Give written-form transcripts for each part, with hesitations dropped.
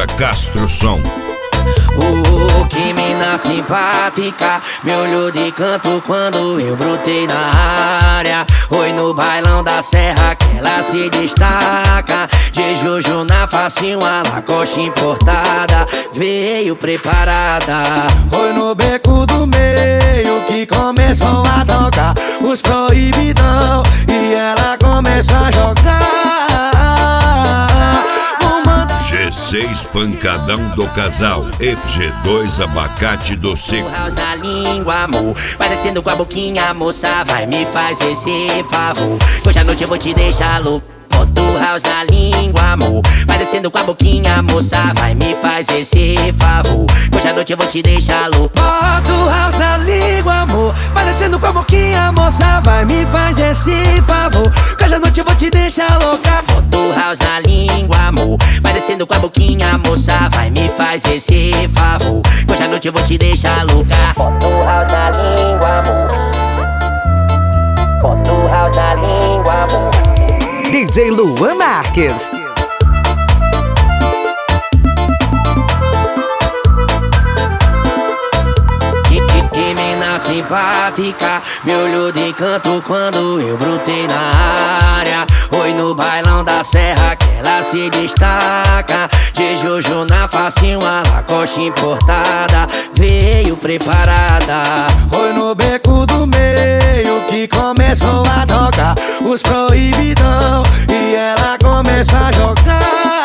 Loja Castro Som. Que mina simpática, me olhou de canto quando eu brotei na área. Oi, no bailão da serra que ela se destaca. De Juju na face, uma Lacoste importada, veio preparada. Foi no beco do meio que começou a tocar os proibidão e ela começou a jogar. G6 pancadão do casal e G2 abacate do seco. House na língua, amor, vai descendo com a boquinha, moça, vai me fazer esse favor. Hoje à noite eu vou te deixar louco. Bota o house na língua, amor, vai descendo com a boquinha, moça, vai me fazer esse favor. Hoje à noite eu vou te deixar louco. Bota o house na língua, amor, vai descendo com a boquinha, moça, vai me fazer esse favor. Hoje à noite eu vou te deixar louca. Bota o house na língua, amor, vai descendo com a boquinha, moça, vai me fazer esse favor. Hoje à noite eu vou te deixar louca. Bota o house na língua, amor, bota o house na língua, amor. DJ Luan Marques. Que mina simpática, me olhou de canto quando eu brotei na área. Oi, no bailão da serra que ela se destaca. De Juju na face, uma Lacoste importada, veio preparada. Foi no beco do meio que começou a tocar os proibidão e ela começou a jogar.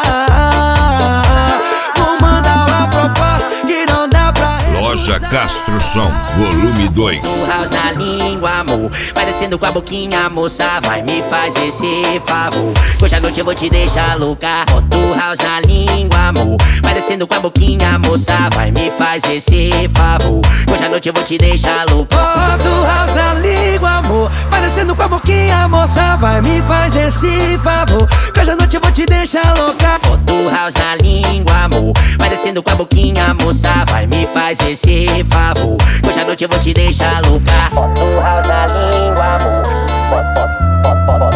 Vou mandar uma proposta que não dá pra Loja Castro Som, volume 2. o house na língua, amor, vai descendo com a boquinha, moça, vai me fazer esse favor. Hoje à noite eu vou te deixar louca. Bota o house na língua, amor, vai descendo com a boquinha, moça, vai me fazer esse favor. Hoje à noite eu vou te deixar louca. Bota o house na língua, amor, vai descendo com a boquinha, moça, vai me fazer esse favor. Hoje à noite eu vou te deixar louca. Bota o house na língua, amor, vai descendo com a boquinha, moça, vai me fazer esse favor. Hoje à noite eu vou te deixar louca. Bota o house na língua, amor,